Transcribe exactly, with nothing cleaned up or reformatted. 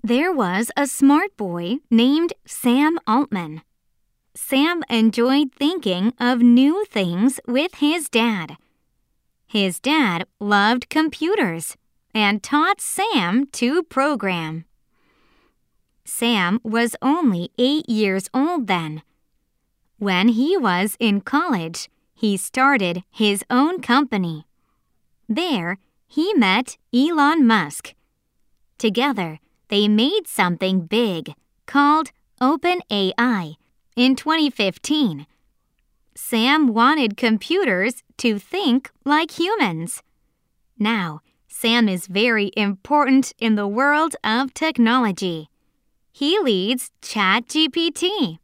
There was a smart boy named Sam Altman. Sam enjoyed thinking of new things with his dad. His dad loved computers and taught Sam to program. Sam was only eight years old then. When he was in college, he started his own company. There, he met Elon Musk. Together, they made something big called OpenAI in twenty fifteen. Sam wanted computers to think like humans. Now, Sam is very important in the world of technology. He leads ChatGPT.